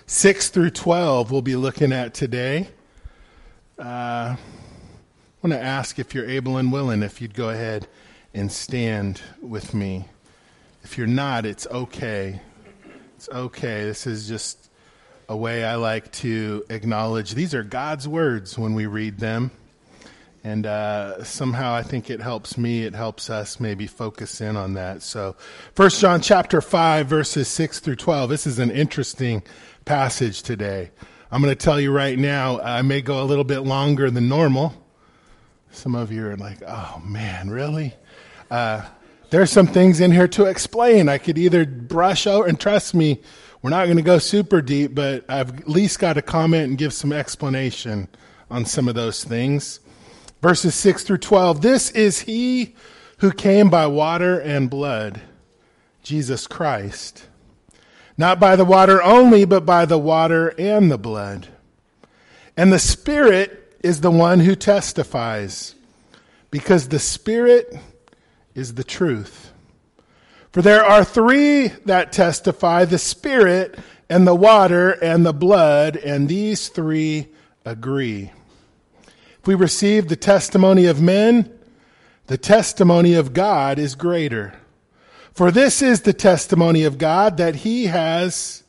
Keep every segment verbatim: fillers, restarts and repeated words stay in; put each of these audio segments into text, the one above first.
six through twelve we'll be looking at today. Uh, I want to ask if you're able and willing, if you'd go ahead and stand with me. If you're not, it's okay. It's okay. This is just a way I like to acknowledge these are God's words when we read them. And uh, somehow I think it helps me, it helps us maybe focus in on that. So First John chapter five, verses six through twelve. This is an interesting passage today. I'm going to tell you right now, I may go a little bit longer than normal. Some of you are like, oh man, really? Uh, there's some things in here to explain. I could either brush over, and trust me, we're not going to go super deep, but I've at least got to comment and give some explanation on some of those things. Verses six through twelve, this is he who came by water and blood, Jesus Christ. Not by the water only, but by the water and the blood. And the Spirit is the one who testifies, because the Spirit is the truth. For there are three that testify, the Spirit and the water and the blood, and these three agree. If we receive the testimony of men, the testimony of God is greater. For this is the testimony of God, that he has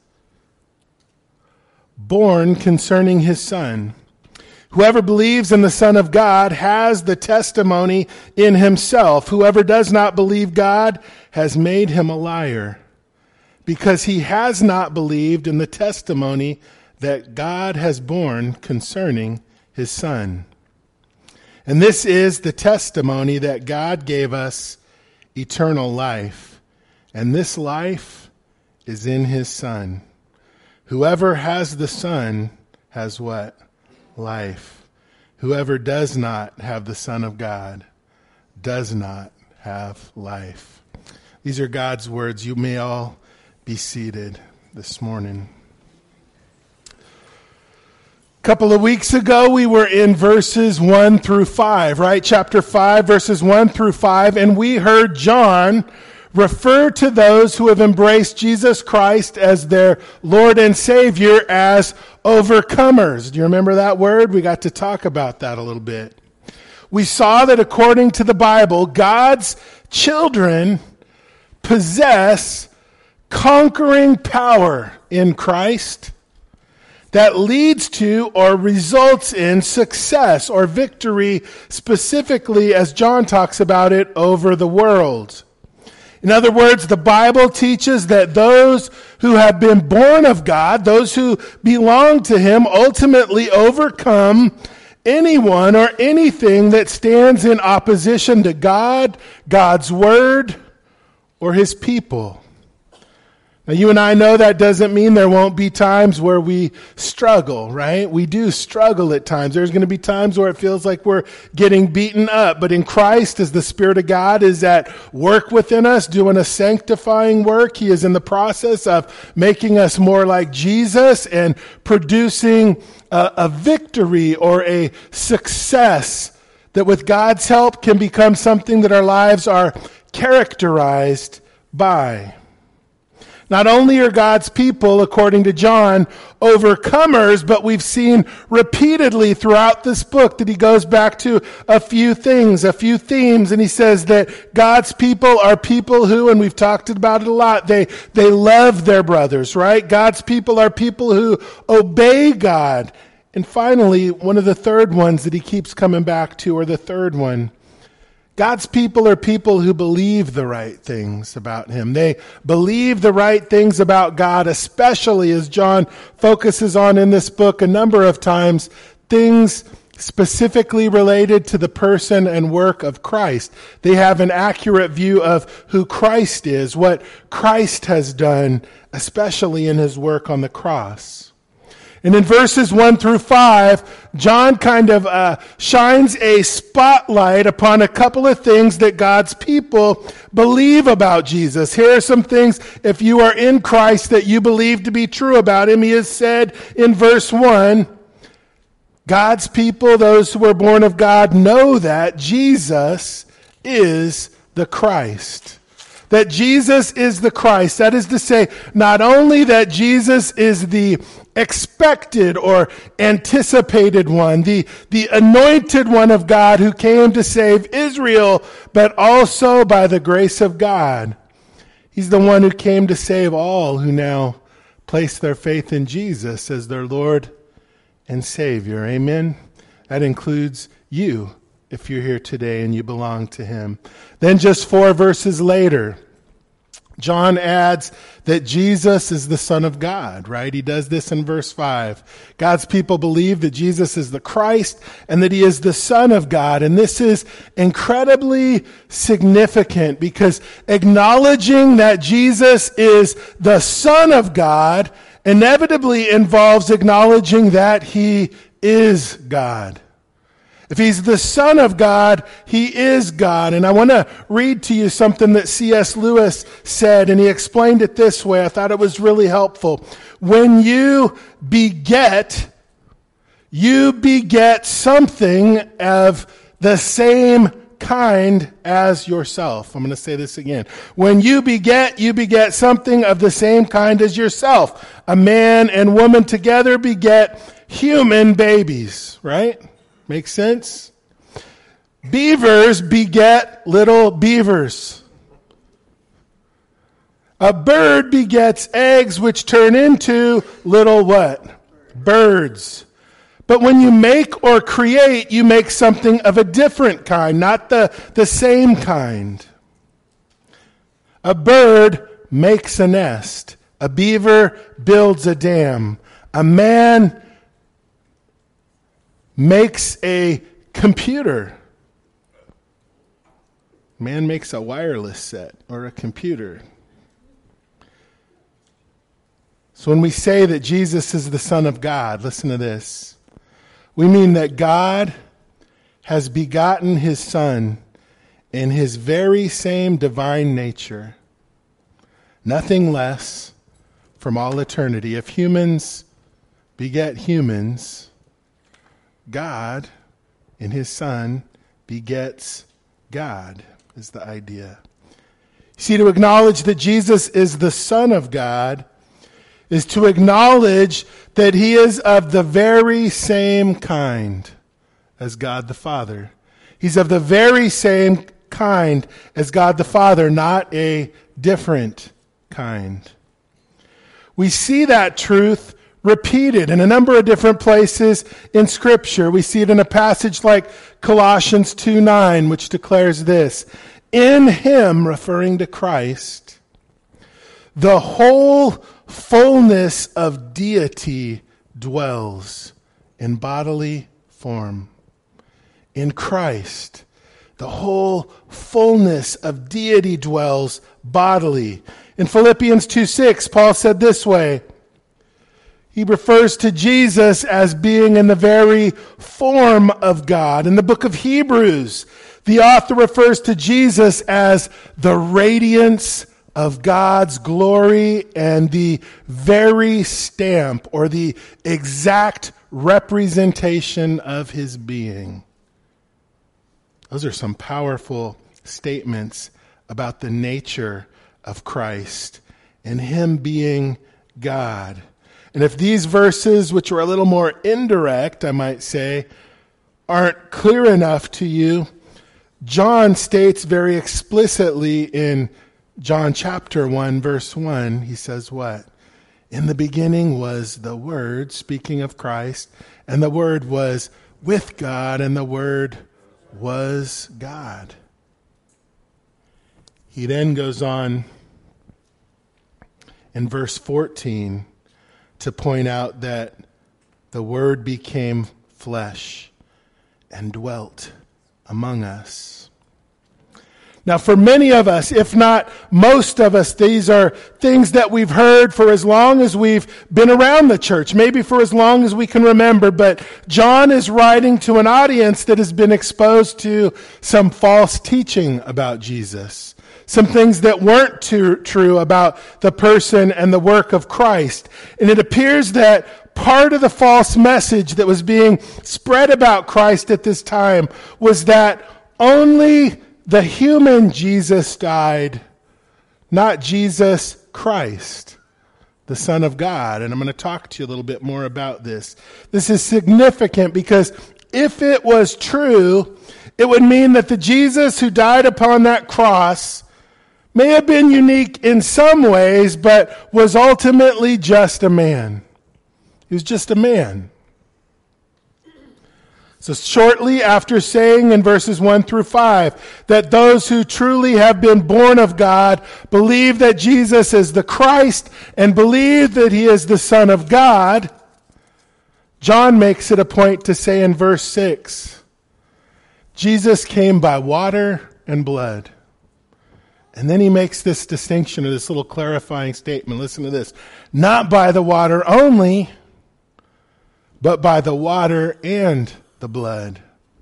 borne concerning his Son. Whoever believes in the Son of God has the testimony in himself. Whoever does not believe God has made him a liar, because he has not believed in the testimony that God has borne concerning his Son. And this is the testimony that God gave us eternal life. And this life is in his Son. Whoever has the Son has what? Life. Whoever does not have the Son of God does not have life. These are God's words. You may all be seated this morning. A couple of weeks ago, we were in verses one through five, right? Chapter five, verses one through five, and we heard John refer to those who have embraced Jesus Christ as their Lord and Savior as overcomers. Do you remember that word? We got to talk about that a little bit. We saw that according to the Bible, God's children possess conquering power in Christ that leads to or results in success or victory, specifically as John talks about it, over the world. In other words, the Bible teaches that those who have been born of God, those who belong to him, ultimately overcome anyone or anything that stands in opposition to God, God's word, or his people. Now, you and I know that doesn't mean there won't be times where we struggle, right? We do struggle at times. There's going to be times where it feels like we're getting beaten up. But in Christ, as the Spirit of God is at work within us, doing a sanctifying work, he is in the process of making us more like Jesus and producing a, a victory or a success that with God's help can become something that our lives are characterized by. Not only are God's people, according to John, overcomers, but we've seen repeatedly throughout this book that he goes back to a few things, a few themes, and he says that God's people are people who, and we've talked about it a lot, they, they love their brothers, right? God's people are people who obey God. And finally, one of the third ones that he keeps coming back to, or the third one, God's people are people who believe the right things about him. They believe the right things about God, especially as John focuses on in this book a number of times, things specifically related to the person and work of Christ. They have an accurate view of who Christ is, what Christ has done, especially in his work on the cross. And in verses one through five, John kind of uh, shines a spotlight upon a couple of things that God's people believe about Jesus. Here are some things, if you are in Christ, that you believe to be true about him. He has said in verse one, God's people, those who are born of God, know that Jesus is the Christ. that Jesus is the Christ. That is to say, not only that Jesus is the expected or anticipated one, the, the anointed one of God who came to save Israel, but also by the grace of God, he's the one who came to save all who now place their faith in Jesus as their Lord and Savior. Amen? That includes you, if you're here today and you belong to him. Then just four verses later, John adds that Jesus is the Son of God, right? He does this in verse five. God's people believe that Jesus is the Christ and that he is the Son of God. And this is incredibly significant because acknowledging that Jesus is the Son of God inevitably involves acknowledging that he is God. If he's the Son of God, he is God. And I want to read to you something that C S Lewis said, and he explained it this way. I thought it was really helpful. When you beget, you beget something of the same kind as yourself. I'm going to say this again. When you beget, you beget something of the same kind as yourself. A man and woman together beget human babies, right? Makes sense? Beavers beget little beavers. A bird begets eggs which turn into little what? Birds. But when you make or create, you make something of a different kind, not the, the same kind. A bird makes a nest. A beaver builds a dam. A man makes a computer. Man makes a wireless set or a computer. So when we say that Jesus is the Son of God, listen to this. We mean that God has begotten his Son in his very same divine nature. Nothing less from all eternity. If humans beget humans, God, in his Son, begets God, is the idea. See, to acknowledge that Jesus is the Son of God is to acknowledge that he is of the very same kind as God the Father. He's of the very same kind as God the Father, not a different kind. We see that truth repeated in a number of different places in Scripture. We see it in a passage like Colossians two nine, which declares this: in him, referring to Christ, the whole fullness of deity dwells in bodily form. In Christ, the whole fullness of deity dwells bodily. In Philippians two six, Paul said this way, he refers to Jesus as being in the very form of God. In the book of Hebrews, the author refers to Jesus as the radiance of God's glory and the very stamp or the exact representation of his being. Those are some powerful statements about the nature of Christ and him being God. And if these verses, which are a little more indirect, I might say, aren't clear enough to you, John states very explicitly in John chapter one, verse one, he says what? In the beginning was the Word, speaking of Christ, and the Word was with God, and the Word was God. He then goes on in verse fourteen to point out that the Word became flesh and dwelt among us. Now, for many of us, if not most of us, these are things that we've heard for as long as we've been around the church, maybe for as long as we can remember. But John is writing to an audience that has been exposed to some false teaching about Jesus, some things that weren't too true about the person and the work of Christ. And it appears that part of the false message that was being spread about Christ at this time was that only the human Jesus died not Jesus Christ, the Son of God. And I'm going to talk to you a little bit more about this. This is significant because if it was true, it would mean that the Jesus who died upon that cross may have been unique in some ways, but was ultimately just a man. He was just a man. So shortly after saying in verses one through five that those who truly have been born of God believe that Jesus is the Christ and believe that he is the Son of God, John makes it a point to say in verse six, Jesus came by water and blood. And then he makes this distinction, or this little clarifying statement. Listen to this. Not by the water only, but by the water and the blood.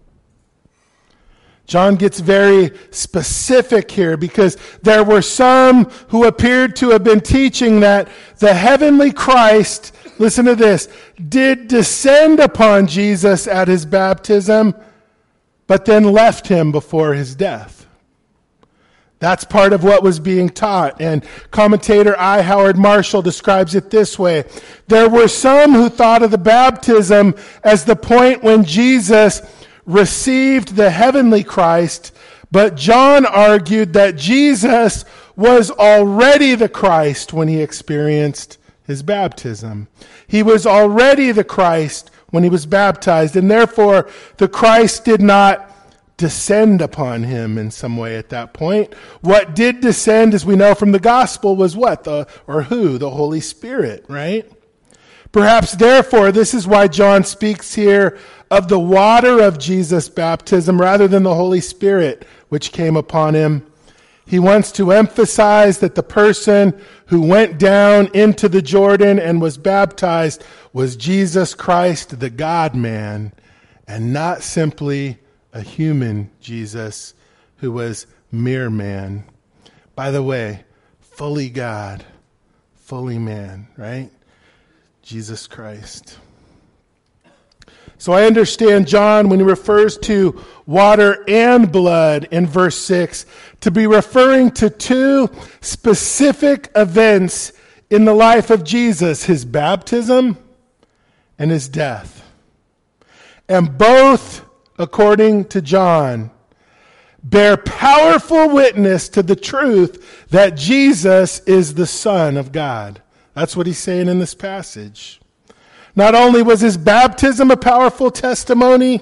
John gets very specific here because there were some who appeared to have been teaching that the heavenly Christ, listen to this, did descend upon Jesus at his baptism, but then left him before his death. That's part of what was being taught. And commentator I. Howard Marshall describes it this way. There were some who thought of the baptism as the point when Jesus received the heavenly Christ, but John argued that Jesus was already the Christ when he experienced his baptism. He was already the Christ when he was baptized, and therefore the Christ did not descend upon him in some way at that point. What did descend, as we know from the gospel, was what? The, or who? The Holy Spirit, right? Perhaps therefore, this is why John speaks here of the water of Jesus' baptism rather than the Holy Spirit which came upon him. He wants to emphasize that the person who went down into the Jordan and was baptized was Jesus Christ, the God-man, and not simply a human Jesus who was mere man. By the way, fully God, fully man, right? Jesus Christ. So I understand John, when he refers to water and blood in verse six, to be referring to two specific events in the life of Jesus, his baptism and his death. And both, according to John, bear powerful witness to the truth that Jesus is the Son of God. That's what he's saying in this passage. Not only was his baptism a powerful testimony,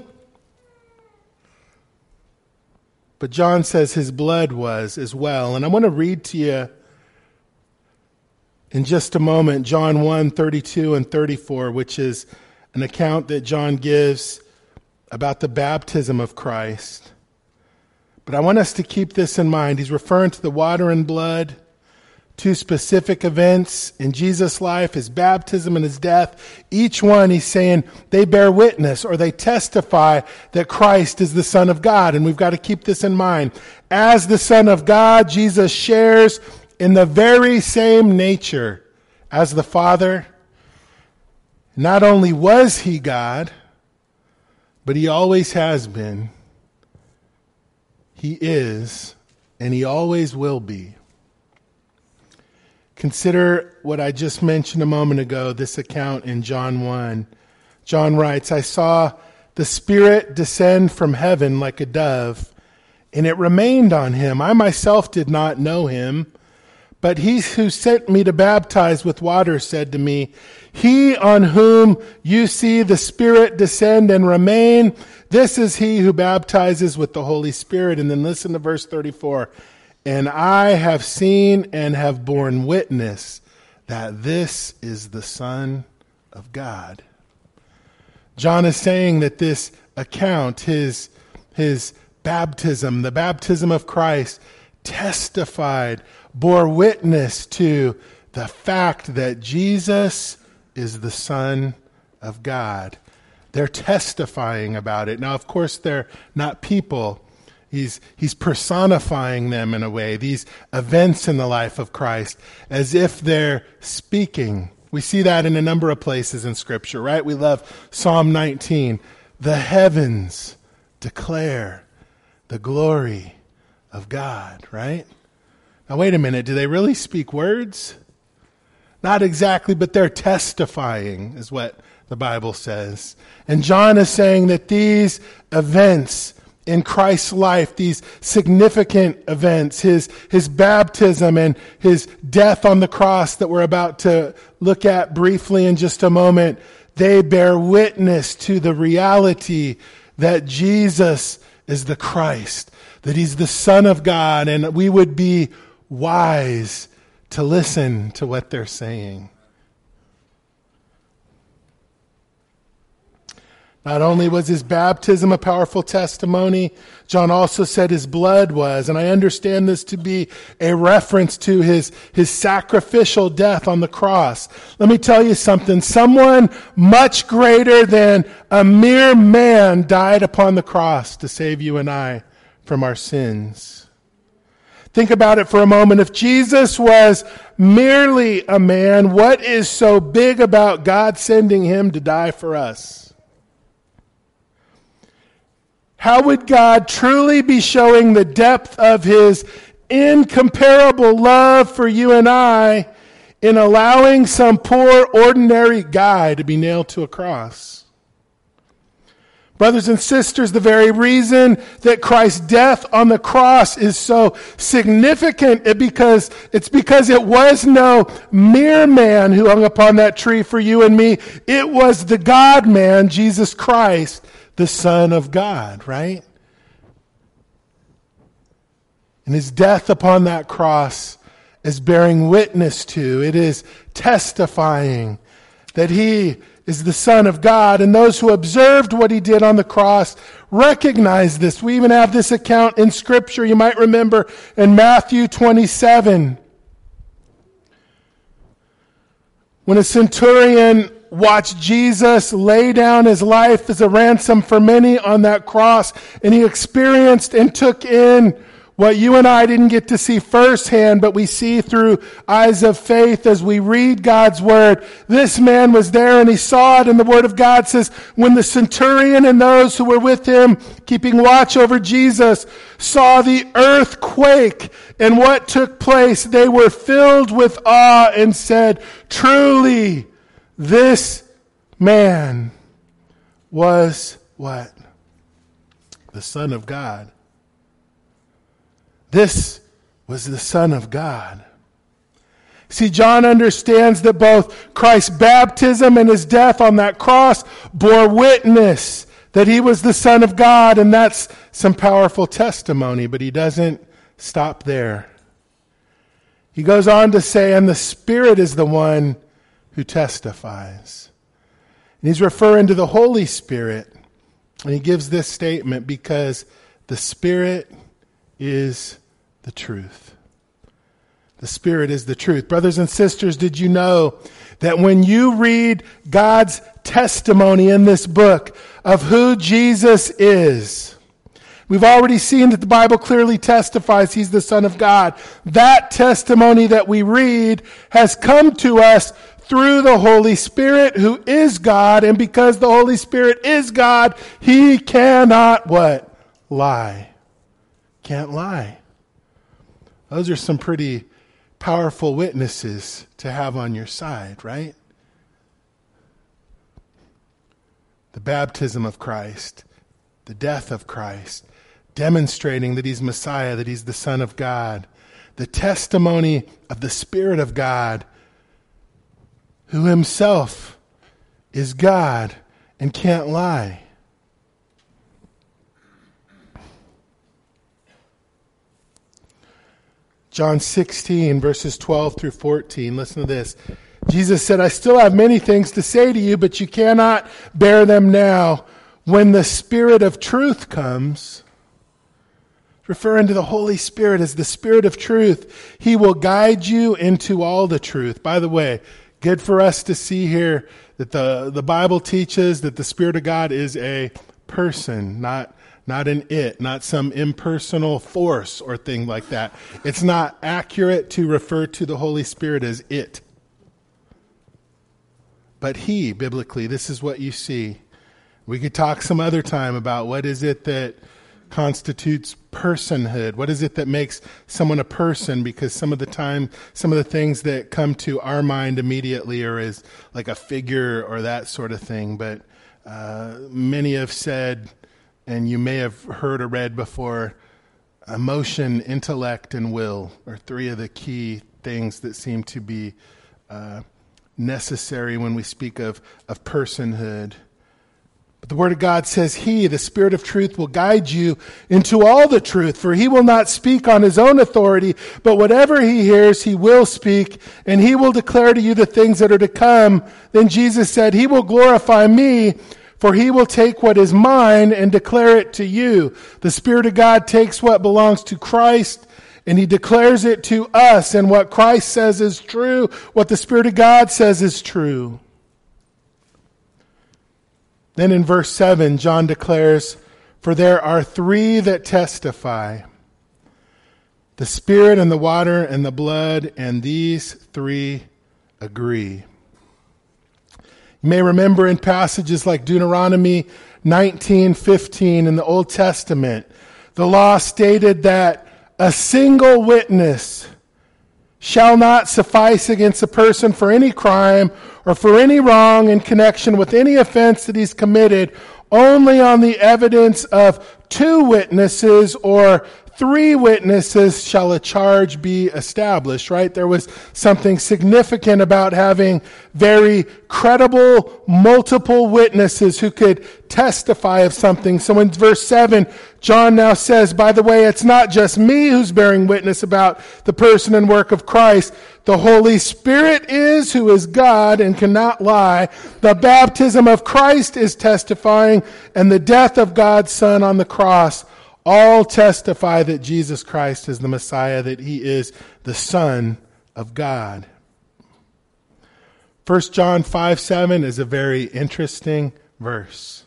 but John says his blood was as well. And I want to read to you in just a moment John one, thirty-two and thirty-four, which is an account that John gives about the baptism of Christ. But I want us to keep this in mind. He's referring to the water and blood, two specific events in Jesus' life, his baptism and his death. Each one, he's saying, they bear witness or they testify that Christ is the Son of God. And we've got to keep this in mind. As the Son of God, Jesus shares in the very same nature as the Father. Not only was he God, but he always has been. He is, and he always will be. Consider what I just mentioned a moment ago, this account in John one. John writes, I saw the Spirit descend from heaven like a dove, and it remained on him. I myself did not know him, but he who sent me to baptize with water said to me, he on whom you see the Spirit descend and remain, this is he who baptizes with the Holy Spirit. And then listen to verse thirty-four. And I have seen and have borne witness that this is the Son of God. John is saying that this account, his, his baptism, the baptism of Christ, testified, bore witness to the fact that Jesus is the Son of God. They're testifying about it. Now, of course, they're not people. He's, he's personifying them in a way, these events in the life of Christ, as if they're speaking. We see that in a number of places in Scripture, right? We love Psalm nineteen. The heavens declare the glory of God, right? Now wait a minute, do they really speak words? Not exactly, but they're testifying, is what the Bible says. And John is saying that these events in Christ's life, these significant events, his, his baptism and his death on the cross that we're about to look at briefly in just a moment, they bear witness to the reality that Jesus is the Christ, that he's the Son of God, and we would be wise to listen to what they're saying. Not only was his baptism a powerful testimony, John also said his blood was. And I understand this to be a reference to his, his sacrificial death on the cross. Let me tell you something. Someone much greater than a mere man died upon the cross to save you and I from our sins. Think about it for a moment. If Jesus was merely a man, what is so big about God sending him to die for us? How would God truly be showing the depth of his incomparable love for you and I in allowing some poor, ordinary guy to be nailed to a cross? Brothers and sisters, the very reason that Christ's death on the cross is so significant is because it's because it was no mere man who hung upon that tree for you and me. It was the God-man, Jesus Christ, the Son of God, right? And his death upon that cross is bearing witness to, it is testifying that he is the Son of God. And those who observed what he did on the cross recognize this. We even have this account in Scripture. You might remember in Matthew twenty-seven, when a centurion watched Jesus lay down his life as a ransom for many on that cross, and he experienced and took in what you and I didn't get to see firsthand, but we see through eyes of faith as we read God's word. This man was there and he saw it, and the word of God says, when the centurion and those who were with him, keeping watch over Jesus, saw the earth quake and what took place, they were filled with awe and said, truly, this man was what? The Son of God. This was the Son of God. See, John understands that both Christ's baptism and his death on that cross bore witness that he was the Son of God, and that's some powerful testimony, but he doesn't stop there. He goes on to say, and the Spirit is the one who testifies. And he's referring to the Holy Spirit, and he gives this statement because the Spirit is the truth. The Spirit is the truth. Brothers and sisters, did you know that when you read God's testimony in this book of who Jesus is, we've already seen that the Bible clearly testifies he's the Son of God. That testimony that we read has come to us through the Holy Spirit, who is God, and because the Holy Spirit is God, he cannot what? Lie. Can't lie. Those are some pretty powerful witnesses to have on your side, right? The baptism of Christ, the death of Christ, demonstrating that he's Messiah, that he's the Son of God, the testimony of the Spirit of God, who himself is God and can't lie. John sixteen, verses twelve through fourteen. Listen to this. Jesus said, I still have many things to say to you, but you cannot bear them now. When the Spirit of truth comes, referring to the Holy Spirit as the Spirit of truth, he will guide you into all the truth. By the way, good for us to see here that the, the Bible teaches that the Spirit of God is a person, not Not an it, not some impersonal force or thing like that. It's not accurate to refer to the Holy Spirit as it. But he, biblically, this is what you see. We could talk some other time about what is it that constitutes personhood? What is it that makes someone a person? Because some of the time, some of the things that come to our mind immediately are as like a figure or that sort of thing. But uh, many have said, and you may have heard or read before, emotion, intellect, and will are three of the key things that seem to be uh, necessary when we speak of, of personhood. But the Word of God says, He, the Spirit of truth, will guide you into all the truth, for He will not speak on His own authority, but whatever He hears, He will speak, and He will declare to you the things that are to come. Then Jesus said, He will glorify me, for He will take what is mine and declare it to you. The Spirit of God takes what belongs to Christ and He declares it to us. And what Christ says is true, what the Spirit of God says is true. Then in verse seven, John declares, for there are three that testify, the Spirit and the water and the blood, and these three agree. You may remember in passages like Deuteronomy nineteen fifteen in the Old Testament, the law stated that a single witness shall not suffice against a person for any crime or for any wrong in connection with any offense that he's committed, only on the evidence of two witnesses or three witnesses shall a charge be established, right? There was something significant about having very credible, multiple witnesses who could testify of something. So in verse seven, John now says, by the way, it's not just me who's bearing witness about the person and work of Christ. The Holy Spirit is, who is God and cannot lie. The baptism of Christ is testifying, and the death of God's Son on the cross all testify that Jesus Christ is the Messiah, that He is the Son of God. First John five seven is a very interesting verse.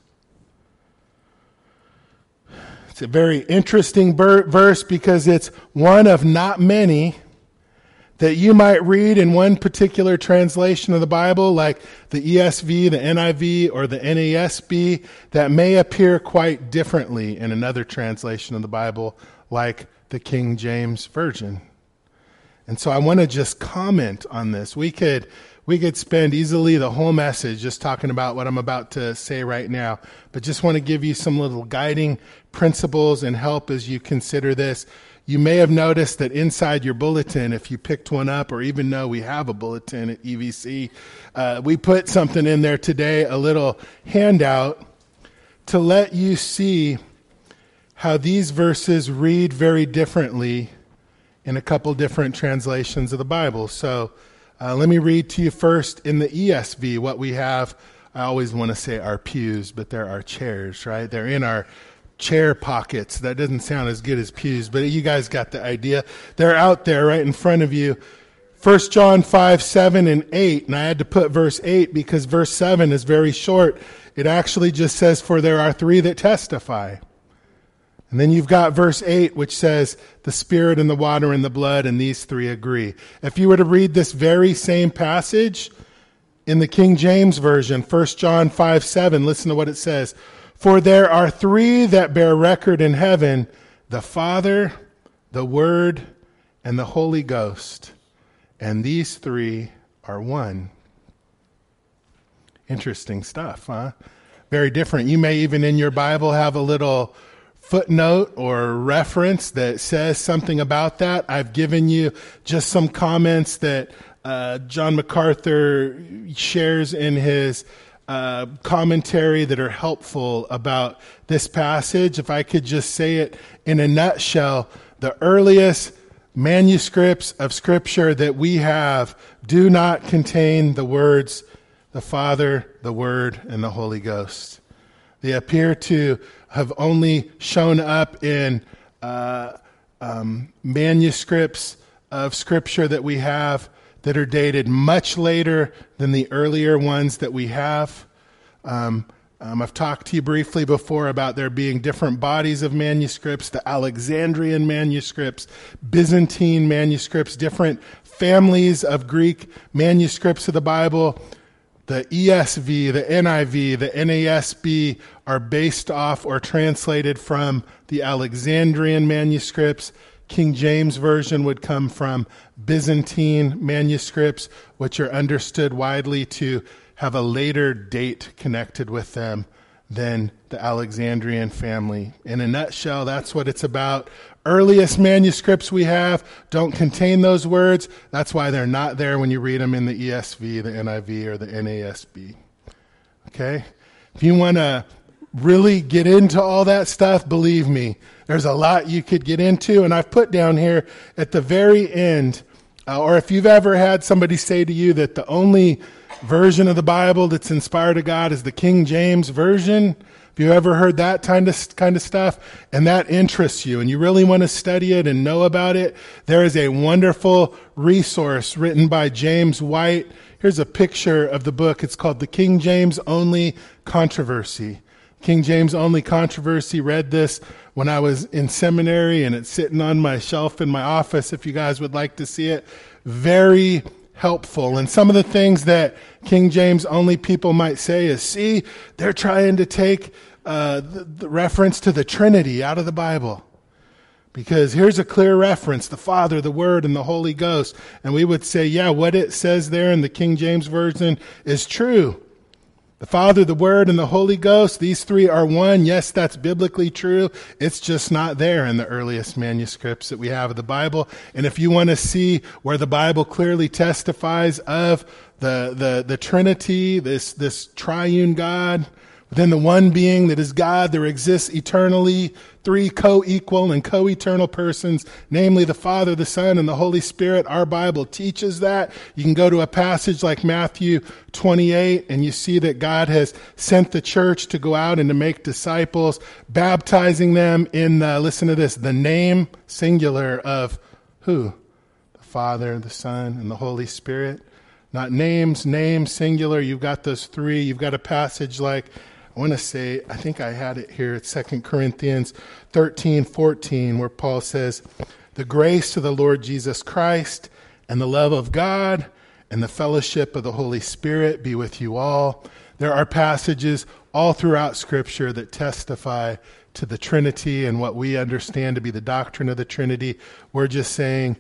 It's a very interesting ber- verse because it's one of not many that you might read in one particular translation of the Bible, like the E S V, the N I V, or the N A S B, that may appear quite differently in another translation of the Bible, like the King James Version. And so I want to just comment on this. We could we could spend easily the whole message just talking about what I'm about to say right now, but just want to give you some little guiding principles and help as you consider this. You may have noticed that inside your bulletin, if you picked one up or even know we have a bulletin at E V C, uh, we put something in there today, a little handout to let you see how these verses read very differently in a couple different translations of the Bible. So uh, let me read to you first in the E S V what we have. I always want to say our pews, but they're our chairs, right? They're in our chair pockets. That doesn't sound as good as pews, but you guys got the idea. They're out there right in front of you. First John five, seven, and eight. And I had to put verse eight because verse seven is very short. It actually just says, for there are three that testify. And then you've got verse eight, which says, the Spirit and the water and the blood, and these three agree. If you were to read this very same passage in the King James Version, First John five, seven, listen to what it says. For there are three that bear record in heaven, the Father, the Word, and the Holy Ghost. And these three are one. Interesting stuff, huh? Very different. You may even in your Bible have a little footnote or reference that says something about that. I've given you just some comments that uh, John MacArthur shares in his Uh, commentary that are helpful about this passage. If I could just say it in a nutshell, the earliest manuscripts of Scripture that we have do not contain the words, the Father, the Word, and the Holy Ghost. They appear to have only shown up in uh, um, manuscripts of Scripture that we have that are dated much later than the earlier ones that we have. Um, um, I've talked to you briefly before about there being different bodies of manuscripts, the Alexandrian manuscripts, Byzantine manuscripts, different families of Greek manuscripts of the Bible. the E S V, the N I V, the N A S B are based off or translated from the Alexandrian manuscripts. King James Version would come from Byzantine manuscripts, which are understood widely to have a later date connected with them than the Alexandrian family. In a nutshell, that's what it's about. Earliest manuscripts we have don't contain those words. That's why they're not there when you read them in the E S V, the N I V, or the N A S B. Okay? If you want to really get into all that stuff, believe me, there's a lot you could get into. And I've put down here at the very end, uh, or if you've ever had somebody say to you that the only version of the Bible that's inspired of God is the King James Version, if you ever heard that kind of kind of stuff, and that interests you, and you really want to study it and know about it, there is a wonderful resource written by James White. Here's a picture of the book. It's called The King James Only Controversy. King James Only Controversy. Read this when I was in seminary, and it's sitting on my shelf in my office if you guys would like to see it. Very helpful. And some of the things that King James only people might say is, see, they're trying to take uh, the, the reference to the Trinity out of the Bible. Because here's a clear reference, the Father, the Word, and the Holy Ghost. And we would say, yeah, what it says there in the King James Version is true. The Father, the Word, and the Holy Ghost, these three are one. Yes, that's biblically true. It's just not there in the earliest manuscripts that we have of the Bible. And if you want to see where the Bible clearly testifies of the, the, the Trinity, this, this triune God, within the one being that is God, there exists eternally three co-equal and co-eternal persons, namely the Father, the Son, and the Holy Spirit. Our Bible teaches that. You can go to a passage like Matthew twenty-eight, and you see that God has sent the church to go out and to make disciples, baptizing them in, the, listen to this, the name, singular, of who? The Father, the Son, and the Holy Spirit. Not names, name, singular. You've got those three. You've got a passage like, I want to say, I think I had it here. It's Second Corinthians thirteen, fourteen, where Paul says, the grace of the Lord Jesus Christ and the love of God and the fellowship of the Holy Spirit be with you all. There are passages all throughout Scripture that testify to the Trinity and what we understand to be the doctrine of the Trinity. We're just saying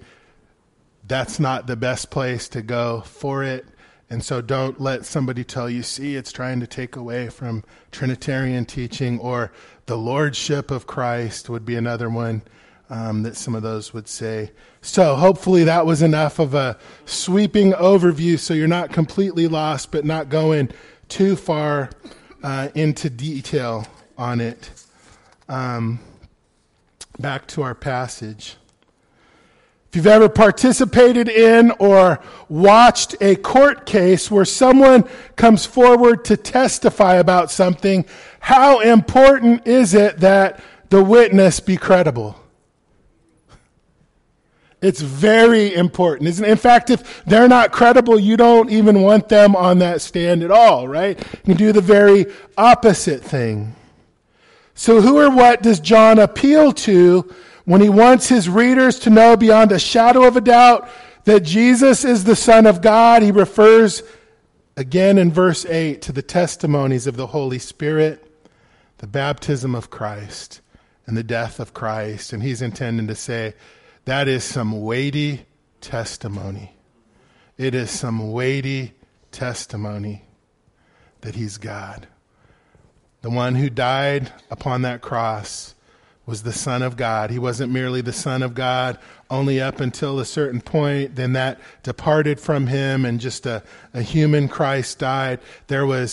that's not the best place to go for it. And so don't let somebody tell you, see, it's trying to take away from Trinitarian teaching, or the Lordship of Christ would be another one um, that some of those would say. So hopefully that was enough of a sweeping overview so you're not completely lost, but not going too far uh, into detail on it. Um, back to our passage. If you've ever participated in or watched a court case where someone comes forward to testify about something, how important is it that the witness be credible? It's very important, isn't it? In fact, if they're not credible, you don't even want them on that stand at all, right? You do the very opposite thing. So who or what does John appeal to when he wants his readers to know beyond a shadow of a doubt that Jesus is the Son of God? He refers again in verse eight to the testimonies of the Holy Spirit, the baptism of Christ, and the death of Christ. And he's intending to say that is some weighty testimony. It is some weighty testimony that he's God. The one who died upon that cross was the Son of God. He wasn't merely the Son of God only up until a certain point. Then that departed from him and just a, a human Christ died. There was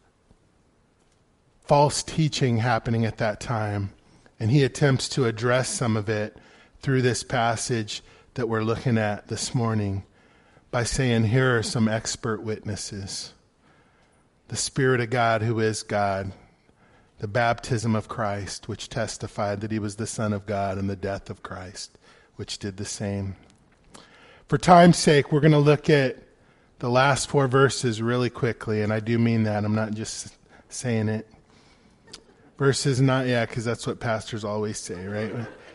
false teaching happening at that time. And he attempts to address some of it through this passage that we're looking at this morning by saying, here are some expert witnesses. The Spirit of God who is God. The baptism of Christ, which testified that he was the Son of God, and the death of Christ, which did the same. For time's sake, we're going to look at the last four verses really quickly, and I do mean that. I'm not just saying it. Verses not, yeah, because that's what pastors always say, right?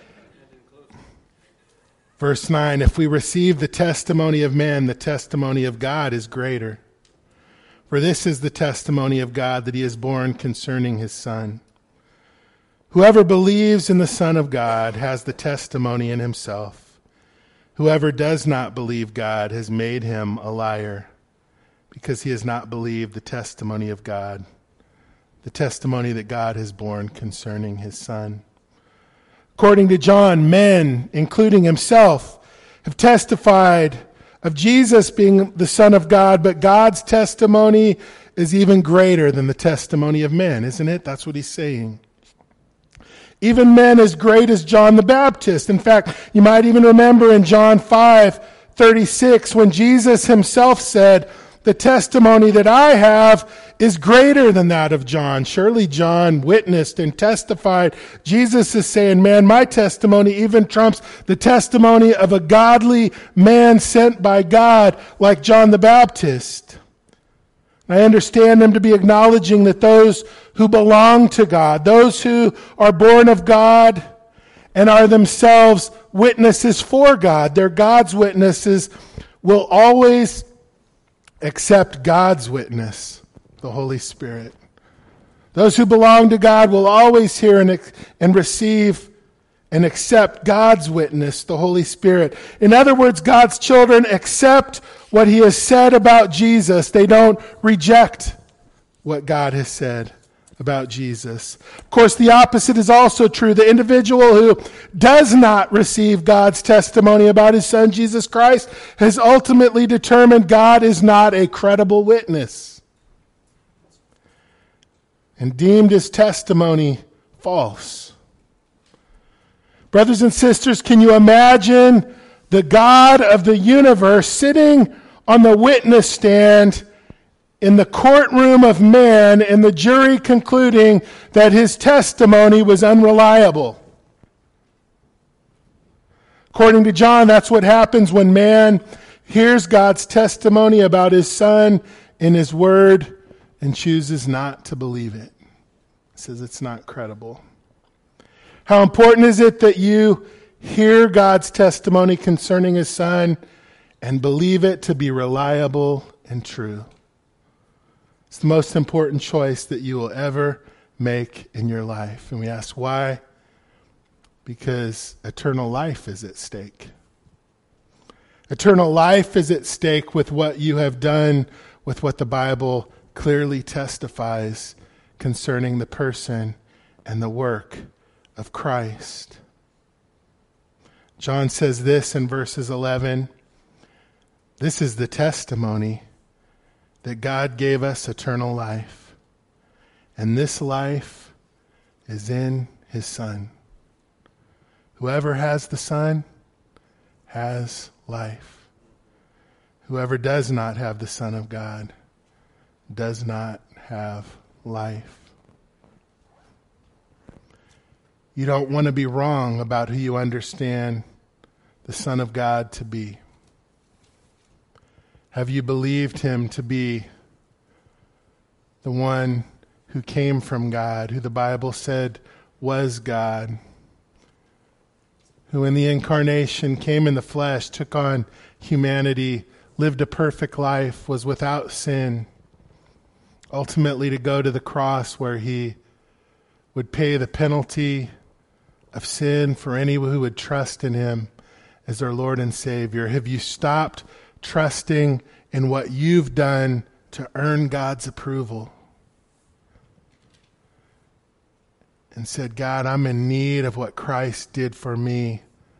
Verse nine, if we receive the testimony of man, the testimony of God is greater. For this is the testimony of God that he is born concerning his Son. Whoever believes in the Son of God has the testimony in himself. Whoever does not believe God has made him a liar, because he has not believed the testimony of God, the testimony that God has borne concerning his Son. According to John, men, including himself, have testified of Jesus being the Son of God, but God's testimony is even greater than the testimony of men, isn't it? That's what he's saying. Even men as great as John the Baptist. In fact, you might even remember in John five thirty-six when Jesus himself said, "The testimony that I have is greater than that of John." Surely John witnessed and testified. Jesus is saying, man, my testimony even trumps the testimony of a godly man sent by God like John the Baptist. I understand them to be acknowledging that those who belong to God, those who are born of God and are themselves witnesses for God, they're God's witnesses, will always accept God's witness, the Holy Spirit. Those who belong to God will always hear and, and receive and accept God's witness, the Holy Spirit. In other words, God's children accept what he has said about Jesus. They don't reject what God has said about Jesus. Of course, the opposite is also true. The individual who does not receive God's testimony about his Son, Jesus Christ, has ultimately determined God is not a credible witness and deemed his testimony false. Brothers and sisters, can you imagine the God of the universe sitting on the witness stand in the courtroom of man and the jury concluding that his testimony was unreliable? According to John, that's what happens when man hears God's testimony about his Son in his word and chooses not to believe it. It says it's not credible. How important is it that you hear God's testimony concerning his Son and believe it to be reliable and true? It's the most important choice that you will ever make in your life. And we ask why? Because eternal life is at stake. Eternal life is at stake with what you have done, with what the Bible clearly testifies concerning the person and the work of Christ. John says this in verses eleven. This is the testimony that God gave us eternal life, and this life is in his Son. Whoever has the Son has life. Whoever does not have the Son of God does not have life. You don't want to be wrong about who you understand the Son of God to be. Have you believed him to be the one who came from God, who the Bible said was God, who in the incarnation came in the flesh, took on humanity, lived a perfect life, was without sin, ultimately to go to the cross where he would pay the penalty of sin for any who would trust in him as their Lord and Savior? Have you stopped trusting in what you've done to earn God's approval and said, God, I'm in need of what Christ did for me,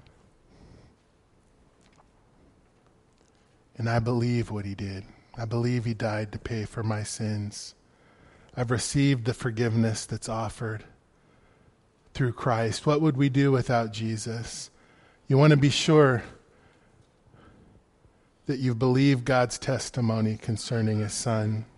and I believe what he did. I believe he died to pay for my sins. I've received the forgiveness that's offered through Christ. What would we do without Jesus? You want to be sure that you've believed God's testimony concerning his Son.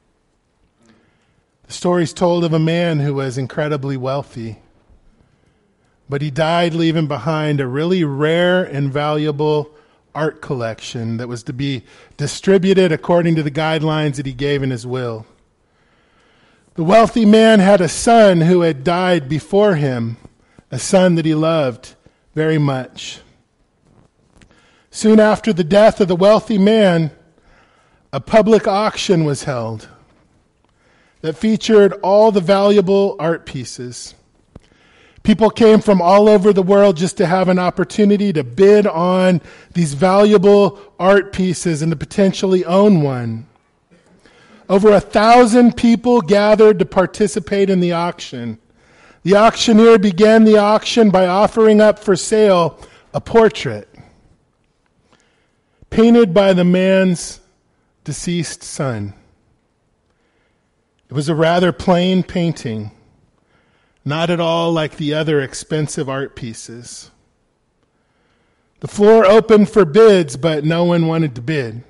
The story's told of a man who was incredibly wealthy, but he died leaving behind a really rare and valuable art collection that was to be distributed according to the guidelines that he gave in his will. The wealthy man had a son who had died before him, a son that he loved very much. Soon after the death of the wealthy man, a public auction was held that featured all the valuable art pieces. People came from all over the world just to have an opportunity to bid on these valuable art pieces and to potentially own one. Over a thousand people gathered to participate in the auction. The auctioneer began the auction by offering up for sale a portrait painted by the man's deceased son. It was a rather plain painting, not at all like the other expensive art pieces. The floor opened for bids, but no one wanted to bid.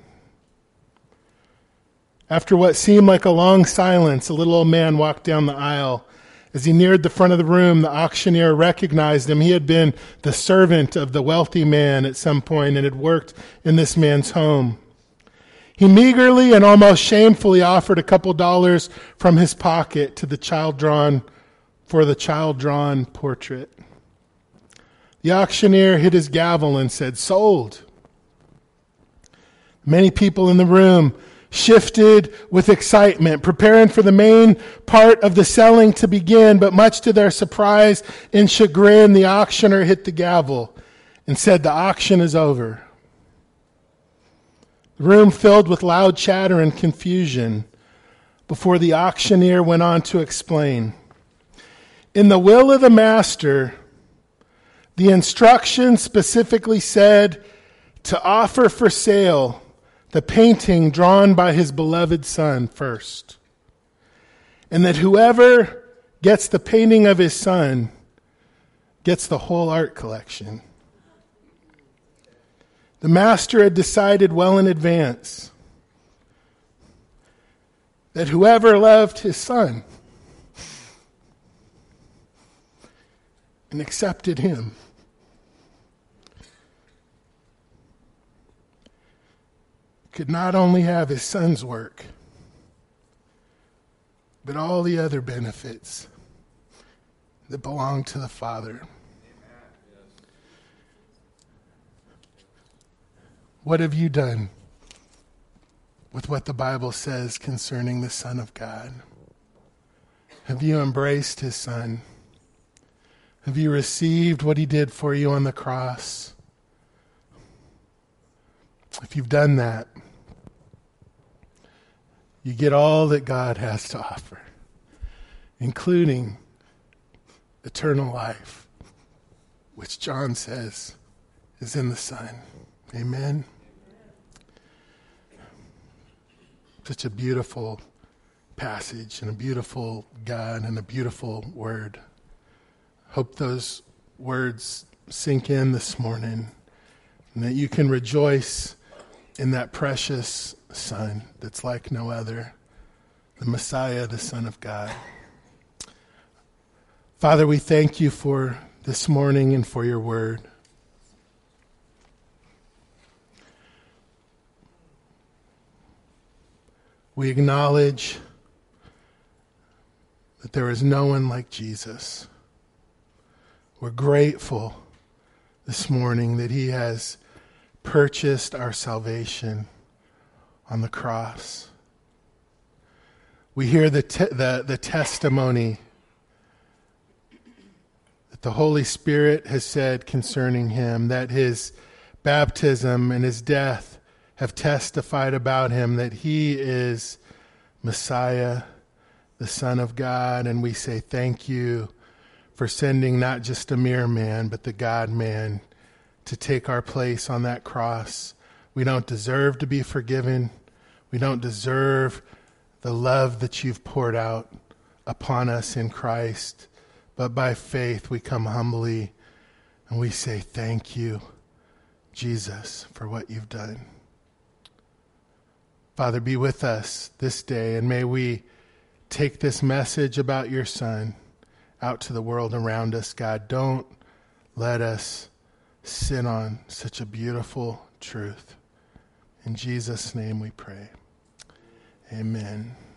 After what seemed like a long silence, a little old man walked down the aisle. As he neared the front of the room, the auctioneer recognized him. He had been the servant of the wealthy man at some point and had worked in this man's home. He meagerly and almost shamefully offered a couple dollars from his pocket to the child-drawn, for the child-drawn portrait. The auctioneer hit his gavel and said, "Sold." Many people in the room shifted with excitement, preparing for the main part of the selling to begin, but much to their surprise and chagrin, the auctioneer hit the gavel and said, "The auction is over." The room filled with loud chatter and confusion before the auctioneer went on to explain. In the will of the master, the instructions specifically said to offer for sale the painting drawn by his beloved son first, and that whoever gets the painting of his son gets the whole art collection. The master had decided well in advance that whoever loved his son and accepted him could not only have his son's work, but all the other benefits that belong to the Father. What have you done with what the Bible says concerning the Son of God? Have you embraced his Son? Have you received what he did for you on the cross? If you've done that, you get all that God has to offer, including eternal life, which John says is in the Son. Amen. Such a beautiful passage and a beautiful God and a beautiful word. Hope those words sink in this morning and that you can rejoice in that precious Son that's like no other, the Messiah, the Son of God. Father, we thank you for this morning and for your word. We acknowledge that there is no one like Jesus. We're grateful this morning that he has purchased our salvation on the cross. We hear the, te- the, the testimony that the Holy Spirit has said concerning him, that his baptism and his death have testified about him, that he is Messiah, the Son of God. And we say thank you for sending not just a mere man, but the God-man to take our place on that cross. We don't deserve to be forgiven. We don't deserve the love that you've poured out upon us in Christ. But by faith we come humbly and we say thank you, Jesus, for what you've done. Father, be with us this day, and may we take this message about your Son out to the world around us. God, don't let us sit on such a beautiful truth. In Jesus' name we pray. Amen.